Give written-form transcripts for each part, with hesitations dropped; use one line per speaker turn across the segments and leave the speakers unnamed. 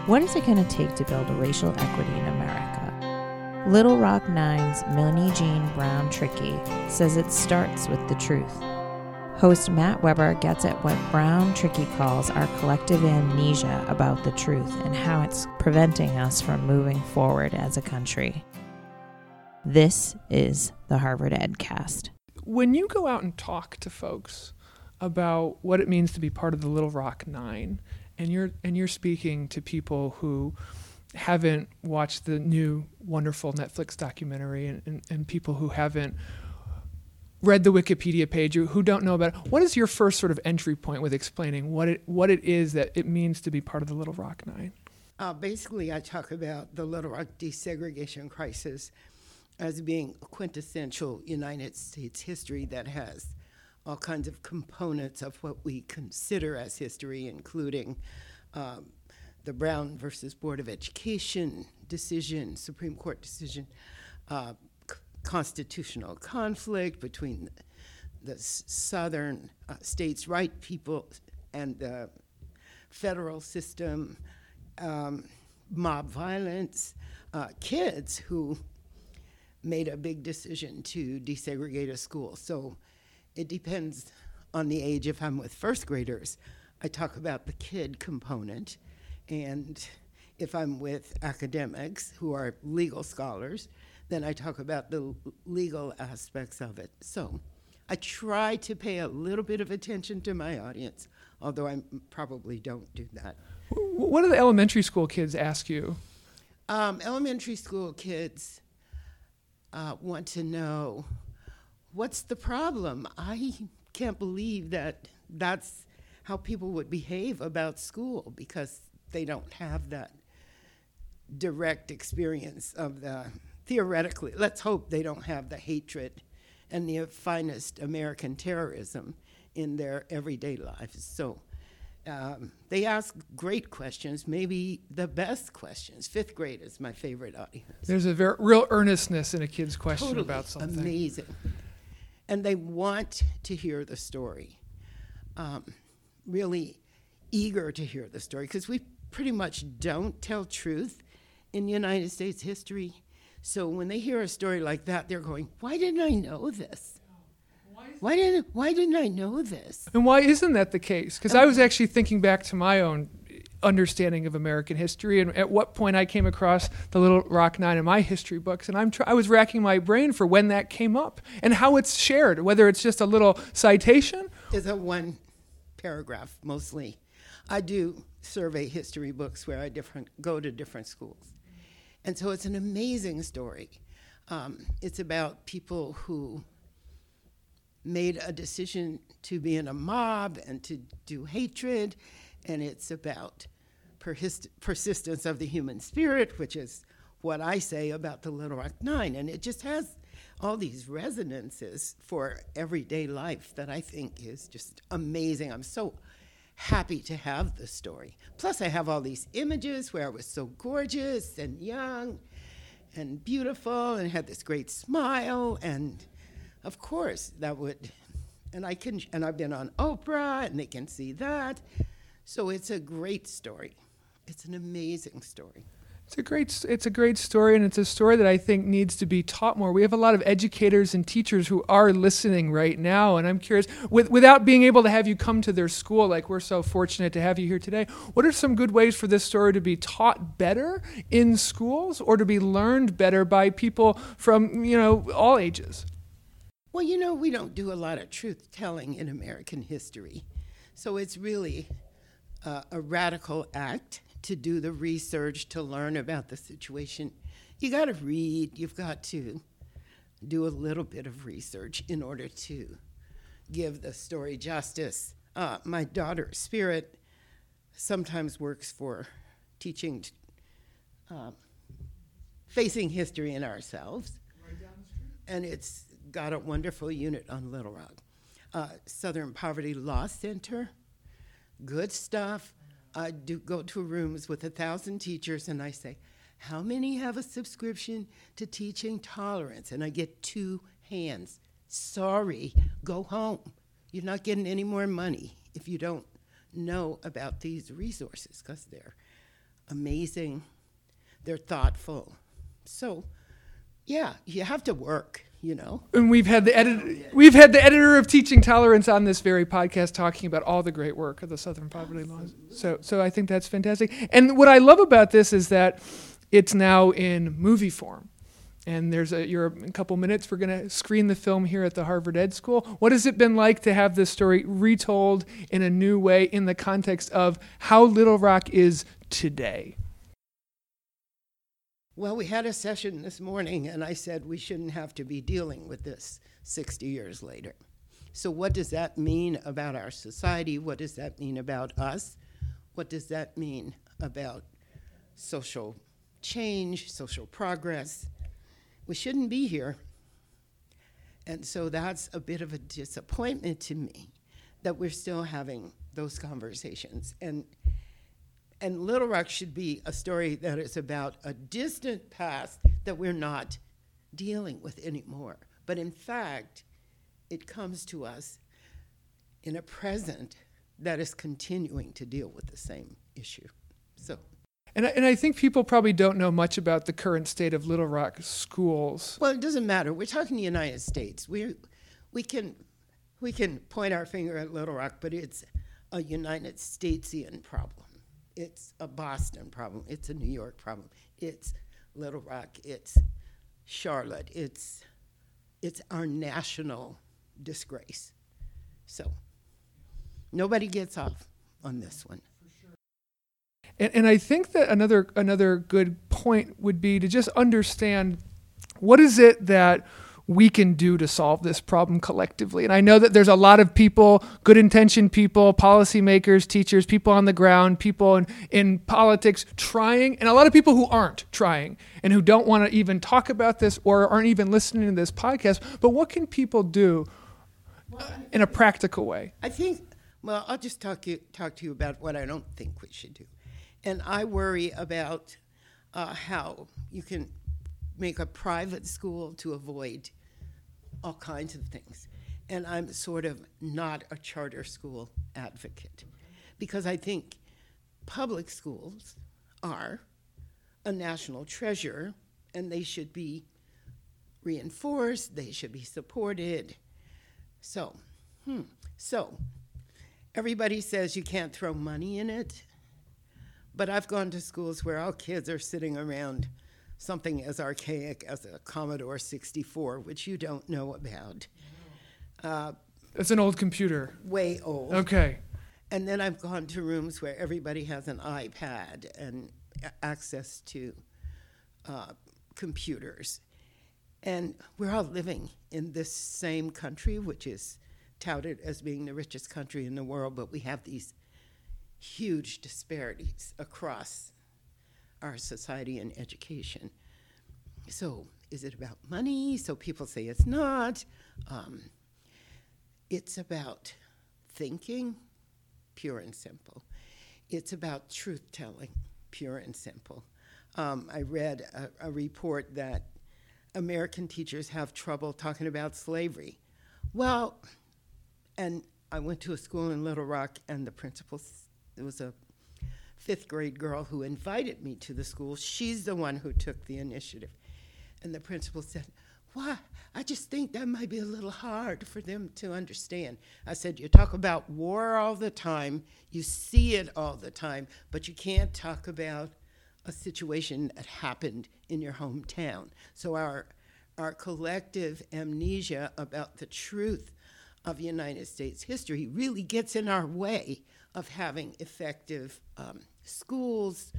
What is it going to take to build racial equity in America? Little Rock Nine's Milnie Jean Brown Trickey says it starts with the truth. Host Matt Weber gets at what Brown Trickey calls our collective amnesia about the truth and how it's preventing us from moving forward as a country. This is the Harvard EdCast.
When you go out and talk to folks about what it means to be part of the Little Rock Nine, and you're speaking to people who haven't watched the new wonderful Netflix documentary and people who haven't read the Wikipedia page or who don't know about it, what is your first sort of entry point with explaining what it is that it means to be part of the Little Rock Nine?
Basically, I talk about the Little Rock desegregation crisis as being a quintessential United States history that has all kinds of components of what we consider as history, including the Brown versus Board of Education decision, Supreme Court decision, constitutional conflict between the southern states' right people and the federal system, mob violence, kids who made a big decision to desegregate a school. So it depends on the age. If I'm with first graders, I talk about the kid component. And if I'm with academics who are legal scholars, then I talk about the legal aspects of it. So I try to pay a little bit of attention to my audience, although I probably don't do that.
What do the elementary school kids ask you?
Elementary school kids want to know, what's the problem? I can't believe that that's how people would behave about school, because they don't have that direct experience of the, theoretically, let's hope they don't have the hatred and the finest American terrorism in their everyday lives. So they ask great questions, maybe the best questions. Fifth grade is my favorite audience.
There's a real earnestness in a kid's question
Totally
about something.
Amazing. And they want to hear the story, really eager to hear the story, because we pretty much don't tell truth in United States history. So when they hear a story like that, they're going, why didn't I know this? Why didn't I know this?
And why isn't that the case? Because I was actually thinking back to my own understanding of American history and at what point I came across the Little Rock Nine in my history books. And I was racking my brain for when that came up and how it's shared, whether it's just a little citation.
It's a one paragraph, mostly. I do survey history books where I go to different schools. And so it's an amazing story. It's about people who made a decision to be in a mob and to do hatred, and it's about persistence of the human spirit, which is what I say about the Little Rock Nine. And it just has all these resonances for everyday life that I think is just amazing. I'm so happy to have the story. Plus, I have all these images where I was so gorgeous and young and beautiful and had this great smile, and of course that would, and I've been on Oprah, and they can see that. So it's a great story. It's an amazing story.
It's a great story, and it's a story that I think needs to be taught more. We have a lot of educators and teachers who are listening right now, and I'm curious, without being able to have you come to their school, like we're so fortunate to have you here today, what are some good ways for this story to be taught better in schools or to be learned better by people from, all ages?
Well, we don't do a lot of truth-telling in American history, so it's really a radical act to do the research, to learn about the situation. You got to read, you've got to do a little bit of research in order to give the story justice. My daughter, Spirit, sometimes works for teaching, facing history in ourselves. Right down the street. And it's got a wonderful unit on Little Rock. Southern Poverty Law Center, good stuff. I do go to rooms with 1,000 teachers, and I say, how many have a subscription to Teaching Tolerance? And I get 2 hands. Sorry, go home. You're not getting any more money if you don't know about these resources, because they're amazing. They're thoughtful. So, yeah, you have to work, you know.
And we've had the editor of Teaching Tolerance on this very podcast talking about all the great work of the Southern Poverty Laws. So I think that's fantastic. And what I love about this is that it's now in movie form. And you're in a couple minutes, we're going to screen the film here at the Harvard Ed School. What has it been like to have this story retold in a new way in the context of how Little Rock is today?
Well, we had a session this morning, and I said we shouldn't have to be dealing with this 60 years later. So what does that mean about our society? What does that mean about us? What does that mean about social change, social progress? We shouldn't be here. And so that's a bit of a disappointment to me that we're still having those conversations. And Little Rock should be a story that is about a distant past that we're not dealing with anymore. But in fact, it comes to us in a present that is continuing to deal with the same issue. So.
And I think people probably don't know much about the current state of Little Rock schools.
Well, it doesn't matter. We're talking the United States. We can point our finger at Little Rock, but it's a United Statesian problem. It's a Boston problem. It's a New York problem. It's Little Rock. It's Charlotte. It's our national disgrace. So nobody gets off on this one.
And I think that another good point would be to just understand what is it that we can do to solve this problem collectively. And I know that there's a lot of people, good-intentioned people, policymakers, teachers, people on the ground, people in politics trying, and a lot of people who aren't trying and who don't want to even talk about this or aren't even listening to this podcast. But what can people do in a practical way?
I think, well, I'll just talk to you about what I don't think we should do. And I worry about how you can make a private school to avoid all kinds of things. And I'm sort of not a charter school advocate because I think public schools are a national treasure and they should be reinforced, they should be supported. So everybody says you can't throw money in it. But I've gone to schools where all kids are sitting around something as archaic as a Commodore 64, which you don't know about.
It's an old computer.
Way old.
Okay.
And then I've gone to rooms where everybody has an iPad and access to computers. And we're all living in this same country, which is touted as being the richest country in the world, but we have these huge disparities across our society and education. So is it about money? So people say it's not. It's about thinking, pure and simple. It's about truth-telling, pure and simple. I read a report that American teachers have trouble talking about slavery. Well, and I went to a school in Little Rock, and the principal, there was a 5th grade girl who invited me to the school. She's the one who took the initiative. And the principal said, "Why? I just think that might be a little hard for them to understand." I said, "You talk about war all the time, you see it all the time, but you can't talk about a situation that happened in your hometown." So our collective amnesia about the truth of United States history really gets in our way of having effective schools.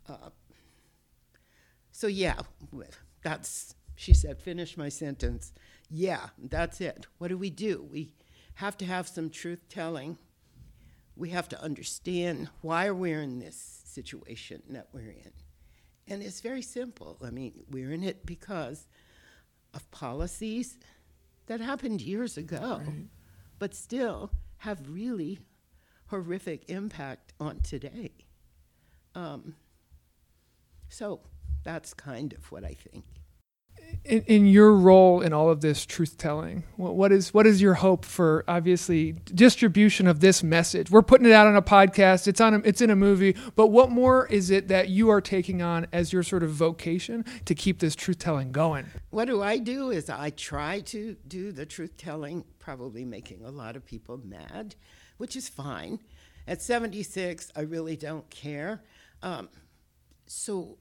So yeah, she said, finish my sentence. Yeah, that's it. What do? We have to have some truth-telling. We have to understand why we're in this situation that we're in. And it's very simple. I mean, we're in it because of policies that happened years ago, right, but still have really horrific impact on today. So that's kind of what I think.
in your role in all of this truth telling, what is your hope for, obviously, distribution of this message? We're putting it out on a podcast. It's in a movie. But what more is it that you are taking on as your sort of vocation to keep this truth telling going?
What do? Is I try to do the truth telling, probably making a lot of people mad, which is fine. At 76, I really don't care. So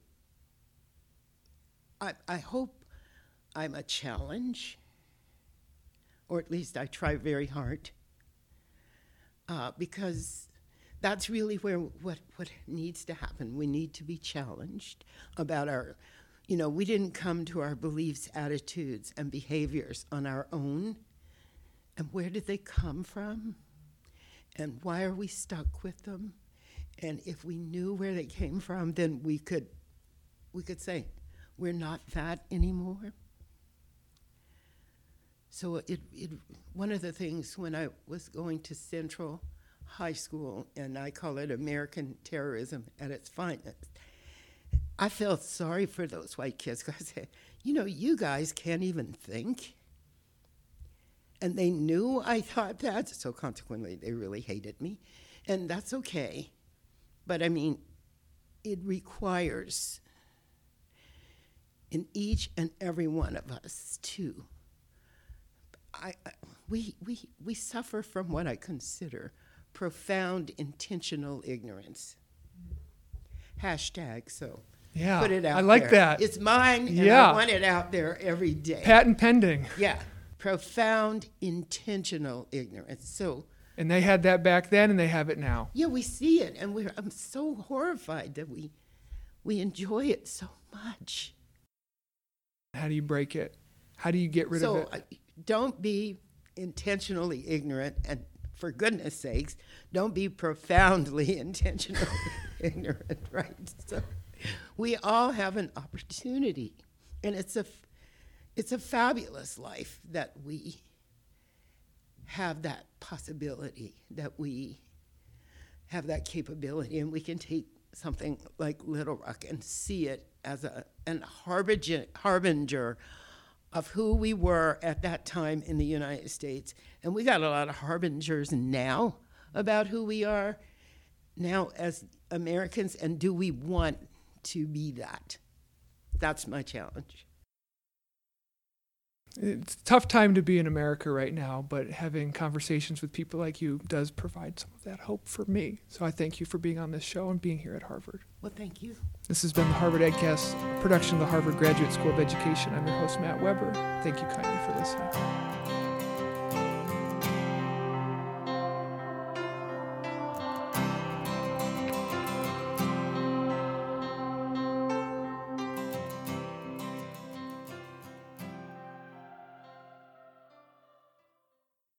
I hope I'm a challenge, or at least I try very hard, because that's really where what needs to happen. We need to be challenged about our, we didn't come to our beliefs, attitudes, and behaviors on our own. And where did they come from? And why are we stuck with them? And if we knew where they came from, then we could say, we're not that anymore. So one of the things when I was going to Central High School, and I call it American terrorism at its finest, I felt sorry for those white kids because I said, you guys can't even think. And they knew I thought that, so consequently they really hated me. And that's okay. But I mean, it requires in each and every one of us to we suffer from what I consider profound intentional ignorance. Hashtag, so
yeah,
put it out
I like
there.
that.
It's mine, and
Yeah.
I want it out there every day.
Patent pending.
Yeah, profound intentional ignorance. So,
And they had that back then, and they have it now.
yeah, we see it, and I'm so horrified that we enjoy it so much.
How do you break it? How do you get rid of it?
So don't be intentionally ignorant, and for goodness sakes, don't be profoundly intentionally ignorant, right? So we all have an opportunity, and it's a fabulous life that we have that possibility, that we have that capability, and we can take something like Little Rock and see it as a harbinger of who we were at that time in the United States. And we got a lot of harbingers now about who we are now as Americans, and do we want to be that? That's my challenge.
It's a tough time to be in America right now, but having conversations with people like you does provide some of that hope for me. So I thank you for being on this show and being here at Harvard.
Well, thank you.
This has been the Harvard EdCast, a production of the Harvard Graduate School of Education. I'm your host, Matt Weber. Thank you kindly for listening.